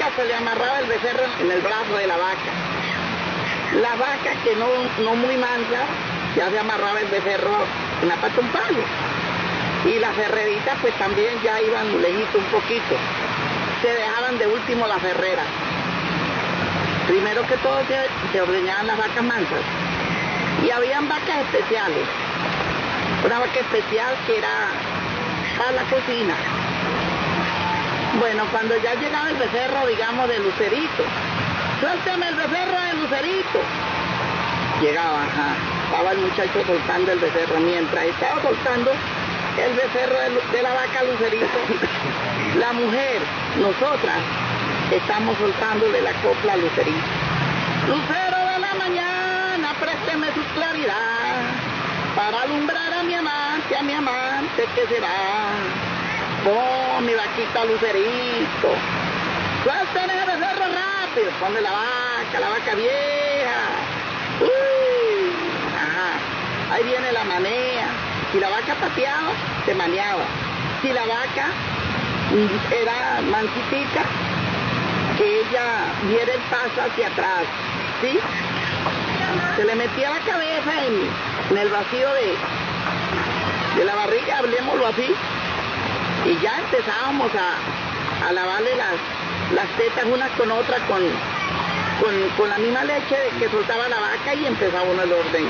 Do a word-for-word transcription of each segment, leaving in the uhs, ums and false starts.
vaca se le amarraba el becerro en el brazo de la vaca. La vaca que no, no muy mansa, ya se amarraba el becerro en la pata un palo. Y las ferreritas pues también ya iban lejito un poquito. Se dejaban de último la ferrera. Primero que todo se, se ordeñaban las vacas mansas. Y habían vacas especiales. Una vaca especial que era para la cocina. Bueno, cuando ya llegaba el becerro, digamos, de Lucerito, suélteme el becerro de Lucerito. Llegaba, ajá, estaba el muchacho soltando el becerro. Mientras estaba soltando el becerro de, de la vaca Lucerito, la mujer, nosotras, estamos soltándole la copla a Lucerito. Lucero de la mañana, présteme su claridad, para alumbrar a mi amante, a mi amante que se va. Oh, mi vaquita Lucerito, suelten el becerro rápido, ponle la vaca, la vaca vieja. Uy, ajá, ahí viene la manea. Si la vaca pateaba, se maneaba. Si la vaca era manquitica, que ella diera el paso hacia atrás, ¿sí? Se le metía la cabeza en, en el vacío de, de la barriga, hablemoslo así, y ya empezábamos a, a lavarle las, las tetas unas con otras con, con, con la misma leche de que soltaba la vaca y empezaba uno el orden.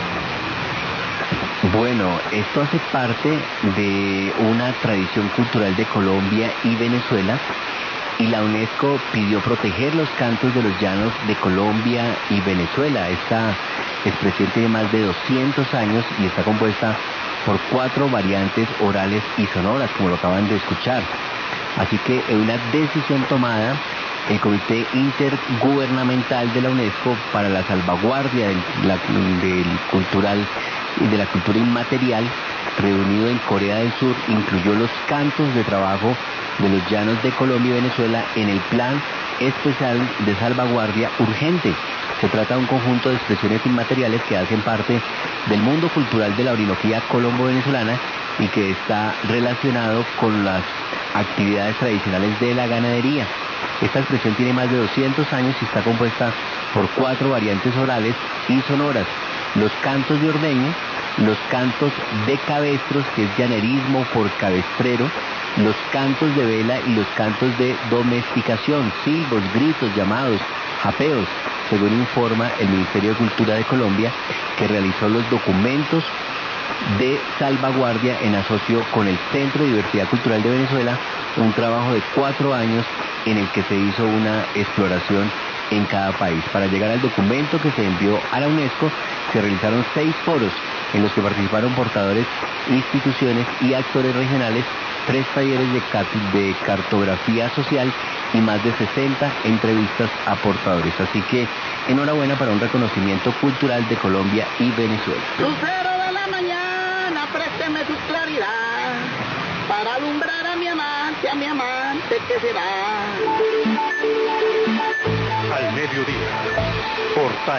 Bueno, esto hace parte de una tradición cultural de Colombia y Venezuela, y la UNESCO pidió proteger los cantos de los llanos de Colombia y Venezuela. Esta expresión tiene más de doscientos años y está compuesta por cuatro variantes orales y sonoras, como lo acaban de escuchar. Así que en una decisión tomada, el Comité Intergubernamental de la UNESCO para la salvaguardia del, la, del cultural y de la cultura inmaterial, reunido en Corea del Sur, incluyó los cantos de trabajo de los llanos de Colombia y Venezuela en el Plan Especial de Salvaguardia Urgente. Se trata de un conjunto de expresiones inmateriales que hacen parte del mundo cultural de la Orinoquía colombo-venezolana y que está relacionado con las actividades tradicionales de la ganadería. Esta expresión tiene más de doscientos años y está compuesta por cuatro variantes orales y sonoras: los cantos de ordeño, los cantos de cabestros, que es llanerismo por cabestrero, los cantos de vela y los cantos de domesticación, silbos, gritos, llamados, japeos, según informa el Ministerio de Cultura de Colombia, que realizó los documentos de salvaguardia en asocio con el Centro de Diversidad Cultural de Venezuela, un trabajo de cuatro años en el que se hizo una exploración en cada país. Para llegar al documento que se envió a la UNESCO, se realizaron seis foros en los que participaron portadores, instituciones y actores regionales, tres talleres de, cat de cartografía social y más de sesenta entrevistas a portadores. Así que enhorabuena para un reconocimiento cultural de Colombia y Venezuela. Lucero de la mañana, présteme su claridad, para alumbrar a mi amante, a mi amante que se va. Al mediodía, Portal.